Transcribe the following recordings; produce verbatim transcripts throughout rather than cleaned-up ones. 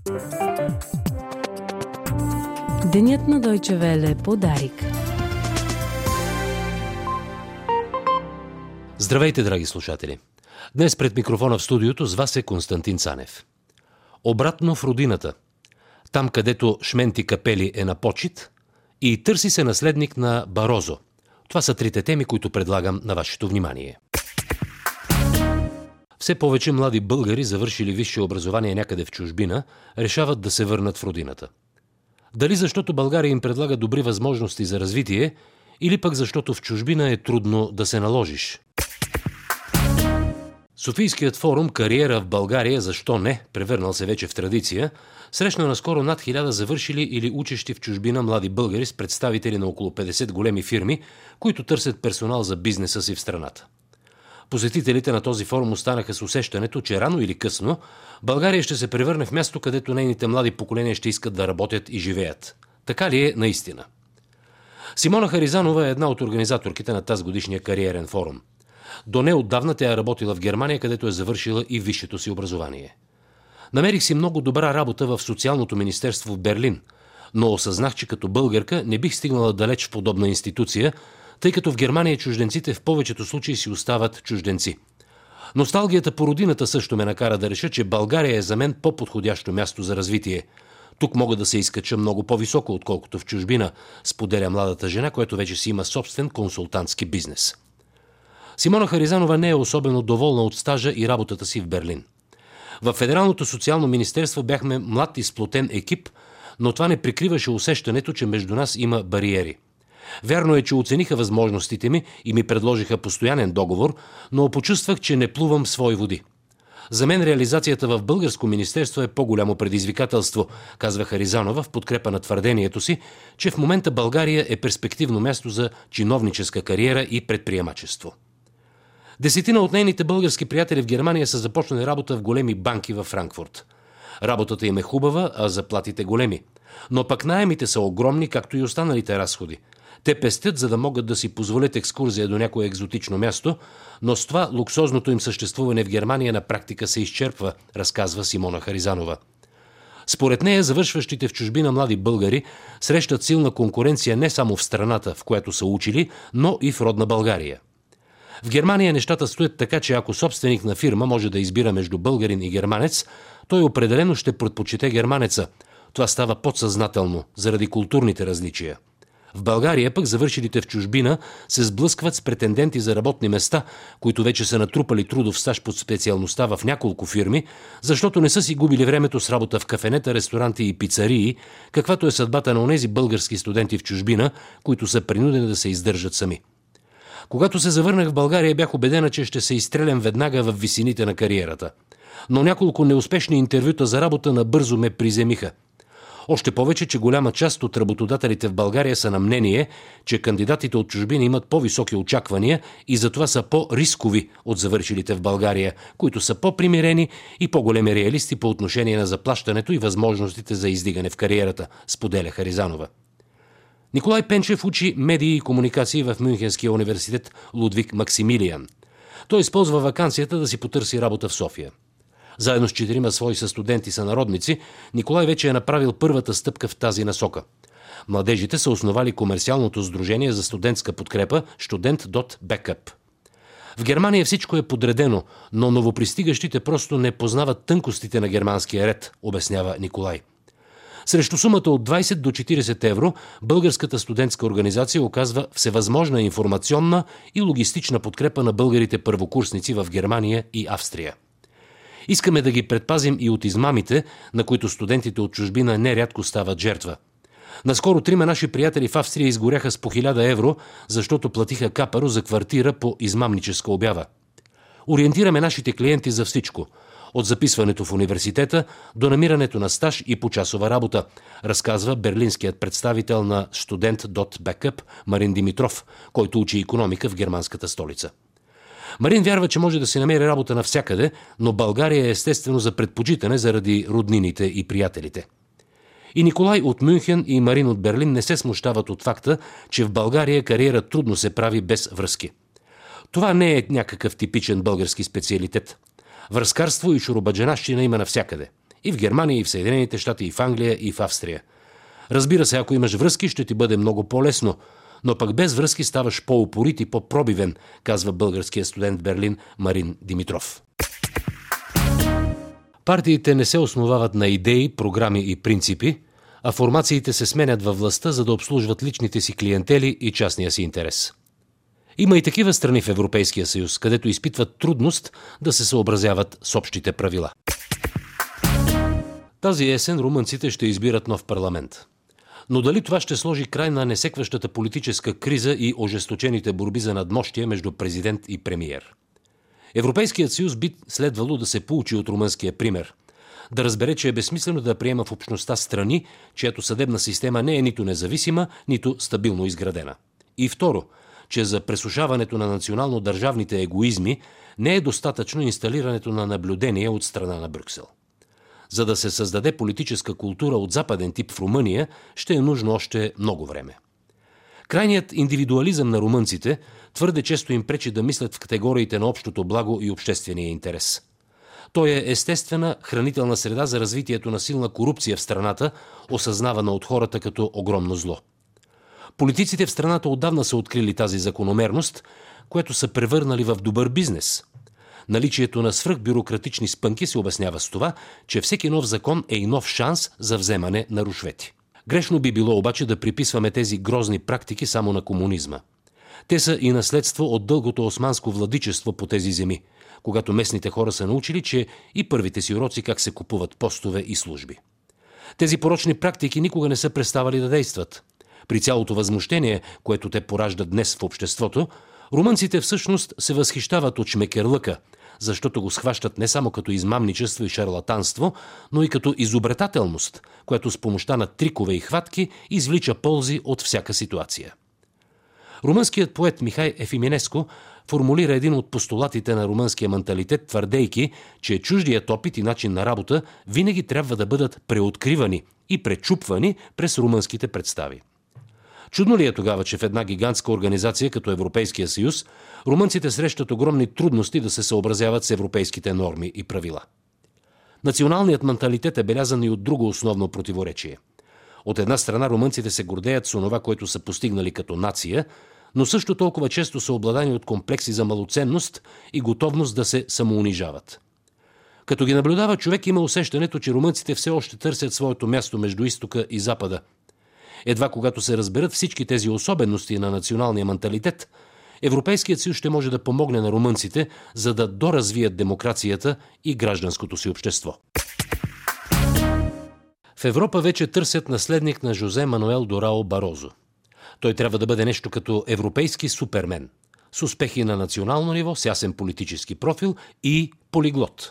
Денят на Deutsche Welle подарик. Здравейте, драги слушатели! Днес пред микрофона в студиото с вас е Константин Цанев. Обратно в родината. Там, където Шменти Капели е на почит и търси се наследник на Барозо. Това са трите теми, които предлагам на вашето внимание. Все повече млади българи, завършили висше образование някъде в чужбина, решават да се върнат в родината. Дали защото България им предлага добри възможности за развитие, или пък защото в чужбина е трудно да се наложиш. Софийският форум "Кариера в България, защо не?", превърнал се вече в традиция, срещна наскоро над хиляда завършили или учещи в чужбина млади българи с представители на около петдесет големи фирми, които търсят персонал за бизнеса си в страната. Посетителите на този форум останаха с усещането, че рано или късно България ще се превърне в място, където нейните млади поколения ще искат да работят и живеят. Така ли е наистина? Симона Харизанова е една от организаторките на тази годишния кариерен форум. До неотдавна тя е работила в Германия, където е завършила и висшето си образование. Намерих си много добра работа в Социалното министерство в Берлин, но осъзнах, че като българка не бих стигнала далеч в подобна институция, тъй като в Германия чужденците в повечето случаи си остават чужденци. Носталгията по родината също ме накара да реша, че България е за мен по-подходящо място за развитие. Тук мога да се изкача много по-високо, отколкото в чужбина, споделя младата жена, която вече си има собствен консултантски бизнес. Симона Харизанова не е особено доволна от стажа и работата си в Берлин. В Федералното социално министерство бяхме млад и сплотен екип, но това не прикриваше усещането, че между нас има бариери. Вярно е, че оцениха възможностите ми и ми предложиха постоянен договор, но почувствах, че не плувам в свои води. За мен реализацията в българско министерство е по-голямо предизвикателство, казва Харизанова в подкрепа на твърдението си, че в момента България е перспективно място за чиновническа кариера и предприемачество. Десетина от нейните български приятели в Германия са започнали работа в големи банки във Франкфурт. Работата им е хубава, а заплатите големи. Но пък наемите са огромни, както и останалите разходи. Те пестят, за да могат да си позволят екскурзия до някое екзотично място, но с това луксозното им съществуване в Германия на практика се изчерпва, разказва Симона Харизанова. Според нея, завършващите в чужбина млади българи срещат силна конкуренция не само в страната, в която са учили, но и в родна България. В Германия нещата стоят така, че ако собственик на фирма може да избира между българин и германец, той определено ще предпочете германеца. Това става подсъзнателно, заради културните различия. В България пък завършилите в чужбина се сблъскват с претенденти за работни места, които вече са натрупали трудов стаж под специалността в няколко фирми, защото не са си губили времето с работа в кафенета, ресторанти и пицарии, каквато е съдбата на онези български студенти в чужбина, които са принудени да се издържат сами. Когато се завърнах в България, бях убедена, че ще се изстрелям веднага в висините на кариерата. Но няколко неуспешни интервюта за работа набързо ме приземиха. Още повече, че голяма част от работодателите в България са на мнение, че кандидатите от чужбина имат по-високи очаквания и затова са по-рискови от завършилите в България, които са по-примирени и по-големи реалисти по отношение на заплащането и възможностите за издигане в кариерата, споделя Харизанова. Николай Пенчев учи медии и комуникации в Мюнхенския университет Лудвиг Максимилиан. Той използва ваканцията да си потърси работа в София. Заедно с четирима свои състуденти сънародници, Николай вече е направил първата стъпка в тази насока. Младежите са основали комерциалното сдружение за студентска подкрепа Student.Backup. В Германия всичко е подредено, но новопристигащите просто не познават тънкостите на германския ред, обяснява Николай. Срещу сумата от двайсет до четирийсет евро, българската студентска организация оказва всевъзможна информационна и логистична подкрепа на българите първокурсници в Германия и Австрия. Искаме да ги предпазим и от измамите, на които студентите от чужбина нерядко стават жертва. Наскоро трима наши приятели в Австрия изгоряха с по хиляда евро, защото платиха капаро за квартира по измамническа обява. Ориентираме нашите клиенти за всичко – от записването в университета до намирането на стаж и почасова работа, разказва берлинският представител на Student.Backup Марин Димитров, който учи икономика в германската столица. Марин вярва, че може да се намери работа навсякъде, но България е естествено за предпочитане заради роднините и приятелите. И Николай от Мюнхен и Марин от Берлин не се смущават от факта, че в България кариера трудно се прави без връзки. Това не е някакъв типичен български специалитет. Връзкарство и шуробаджанащина има навсякъде. И в Германия, и в Съединените щати, и в Англия, и в Австрия. Разбира се, ако имаш връзки, ще ти бъде много по-лесно, но пък без връзки ставаш по-упорит и по-пробивен, казва българският студент в Берлин Марин Димитров. Партиите не се основават на идеи, програми и принципи, а формациите се сменят във властта, за да обслужват личните си клиентели и частния си интерес. Има и такива страни в Европейския съюз, където изпитват трудност да се съобразяват с общите правила. Тази есен румънците ще избират нов парламент. Но дали това ще сложи край на несекващата политическа криза и ожесточените борби за надмощие между президент и премиер? Европейският съюз би следвало да се поучи от румънския пример, да разбере, че е безсмислено да приема в общността страни, чиято съдебна система не е нито независима, нито стабилно изградена. И второ, че за пресушаването на национално-държавните егоизми не е достатъчно инсталирането на наблюдение от страна на Брюксел. За да се създаде политическа култура от западен тип в Румъния, ще е нужно още много време. Крайният индивидуализъм на румънците твърде често им пречи да мислят в категориите на общото благо и обществения интерес. Той е естествена хранителна среда за развитието на силна корупция в страната, осъзнавана от хората като огромно зло. Политиците в страната отдавна са открили тази закономерност, което са превърнали в добър бизнес. Наличието на свръхбюрократични спънки се обяснява с това, че всеки нов закон е и нов шанс за вземане на рушвети. Грешно би било обаче да приписваме тези грозни практики само на комунизма. Те са и наследство от дългото османско владичество по тези земи, когато местните хора са научили, че и първите си уроци как се купуват постове и служби. Тези порочни практики никога не са преставали да действат. При цялото възмущение, което те пораждат днес в обществото, румънците всъщност се възхищават от шмекерлъка, защото го схващат не само като измамничество и шарлатанство, но и като изобретателност, което с помощта на трикове и хватки извлича ползи от всяка ситуация. Румънският поет Михай Ефиминеско формулира един от постулатите на румънския менталитет, твърдейки, че чуждият опит и начин на работа винаги трябва да бъдат преоткривани и пречупвани през румънските представи. Чудно ли е тогава, че в една гигантска организация като Европейския съюз, румънците срещат огромни трудности да се съобразяват с европейските норми и правила? Националният менталитет е белязан и от друго основно противоречие. От една страна румънците се гордеят с онова, което са постигнали като нация, но също толкова често са обладани от комплекси за малоценност и готовност да се самоунижават. Като ги наблюдава, човек има усещането, че румънците все още търсят своето място между изтока и запада. Едва когато се разберат всички тези особености на националния менталитет, Европейският съюз ще може да помогне на румънците, за да доразвият демокрацията и гражданското си общество. В Европа вече търсят наследник на Жозе Мануел Дорао Барозо. Той трябва да бъде нещо като европейски супермен, с успехи на национално ниво, с ясен политически профил и полиглот.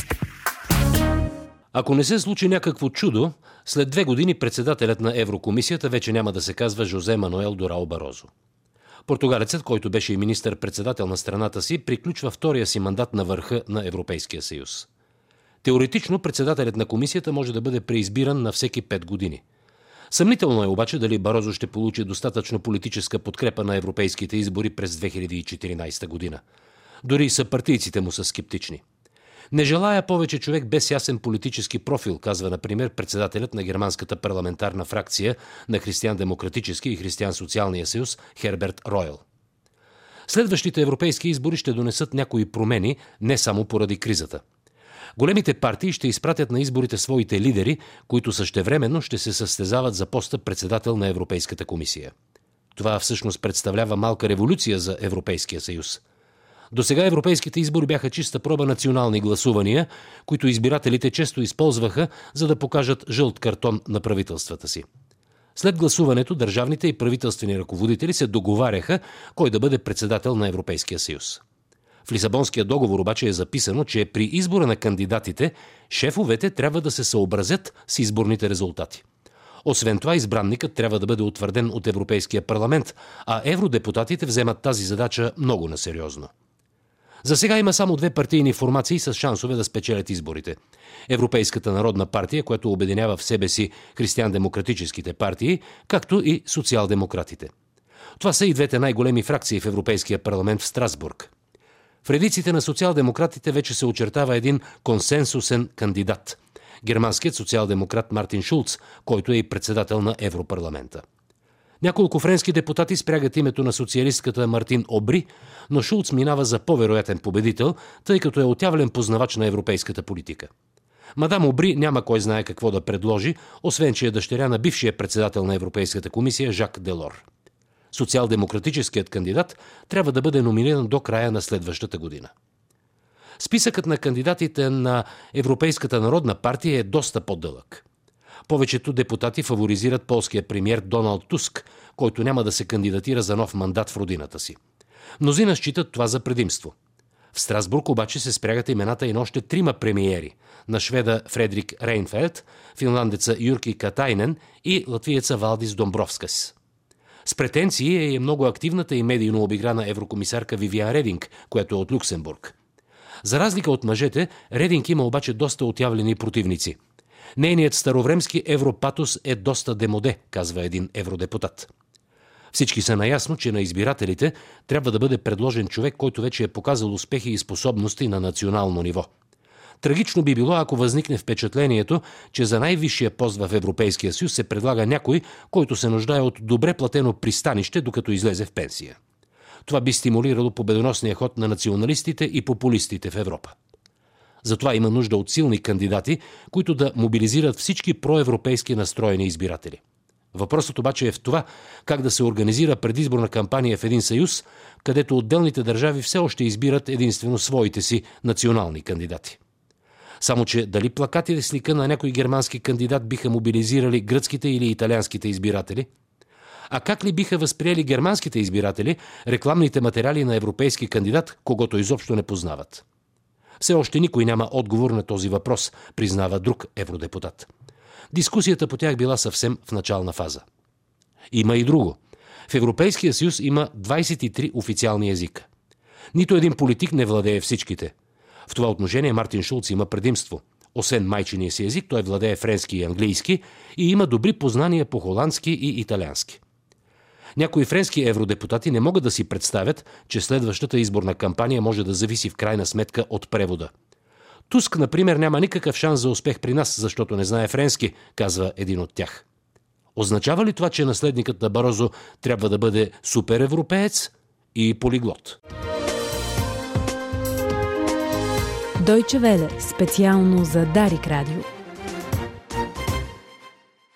Ако не се случи някакво чудо, след две години председателят на Еврокомисията вече няма да се казва Жозе Мануел Дорао Барозо. Португалецът, който беше и министър-председател на страната си, приключва втория си мандат на върха на Европейския съюз. Теоретично председателят на комисията може да бъде преизбиран на всеки пет години. Съмнително е обаче дали Барозо ще получи достатъчно политическа подкрепа на европейските избори през две хиляди и четиринадесета година. Дори и съпартийците му са скептични. Не желая повече човек без ясен политически профил, казва, например, председателят на германската парламентарна фракция на Християн-демократически и Християн-социалния съюз Херберт Ройл. Следващите европейски избори ще донесат някои промени, не само поради кризата. Големите партии ще изпратят на изборите своите лидери, които същевременно ще се състезават за поста председател на Европейската комисия. Това всъщност представлява малка революция за Европейския съюз. До сега европейските избори бяха чиста проба национални гласувания, които избирателите често използваха, за да покажат жълт картон на правителствата си. След гласуването държавните и правителствени ръководители се договаряха кой да бъде председател на Европейския съюз. В Лисабонския договор обаче е записано, че при избора на кандидатите шефовете трябва да се съобразят с изборните резултати. Освен това, избранникът трябва да бъде утвърден от Европейския парламент, а евродепутатите вземат тази задача много насериозно. За сега има само две партийни формации с шансове да спечелят изборите. Европейската народна партия, която обединява в себе си християн-демократическите партии, както и социал-демократите. Това са и двете най-големи фракции в Европейския парламент в Страсбург. В редиците на социал-демократите вече се очертава един консенсусен кандидат. германският социал-демократ Мартин Шулц, който е и председател на Европарламента. Няколко френски депутати спрягат името на социалистката Мартин Обри, но Шулц минава за по-вероятен победител, тъй като е отявлен познавач на европейската политика. Мадам Обри няма кой знае какво да предложи, освен че е дъщеря на бившия председател на Европейската комисия Жак Делор. Социал-демократическият кандидат трябва да бъде номиниран до края на следващата година. Списъкът на кандидатите на Европейската народна партия е доста по-дълъг. Повечето депутати фаворизират полския премиер Доналд Туск, който няма да се кандидатира за нов мандат в родината си. Мнозина считат това за предимство. В Страсбург обаче се спрягат имената и на още трима премиери – на шведа Фредрик Рейнфелд, финландеца Юрки Катайнен и латвиеца Валдис Домбровскис. С претенции е и много активната и медийно обиграна еврокомисарка Вивиан Рединг, която е от Люксембург. За разлика от мъжете, Рединг има обаче доста отявлени противници. Нейният старовремски европатос е доста демоде, казва един евродепутат. Всички са наясно, че на избирателите трябва да бъде предложен човек, който вече е показал успехи и способности на национално ниво. Трагично би било, ако възникне впечатлението, че за най-висшия пост в Европейския съюз се предлага някой, който се нуждае от добре платено пристанище, докато излезе в пенсия. Това би стимулирало победоносния ход на националистите и популистите в Европа. Затова има нужда от силни кандидати, които да мобилизират всички проевропейски настроени избиратели. Въпросът обаче е в това как да се организира предизборна кампания в един съюз, където отделните държави все още избират единствено своите си национални кандидати. Само че дали плакатите с лика на някой германски кандидат биха мобилизирали гръцките или италианските избиратели? А как ли биха възприели германските избиратели рекламните материали на европейски кандидат, когото изобщо не познават? Все още никой няма отговор на този въпрос, признава друг евродепутат. Дискусията по тях била съвсем в начална фаза. Има и друго. В Европейския съюз има двадесет и три официални езика. Нито един политик не владее всичките. В това отношение Мартин Шулц има предимство. Освен майчиния си език, той владее френски и английски и има добри познания по холандски и италиански. Някои френски евродепутати не могат да си представят, че следващата изборна кампания може да зависи в крайна сметка от превода. Туск, например, няма никакъв шанс за успех при нас, защото не знае френски, казва един от тях. Означава ли това, че наследникът на Барозо трябва да бъде суперевропеец и полиглот? Deutsche Welle, специално за Дарик Радио.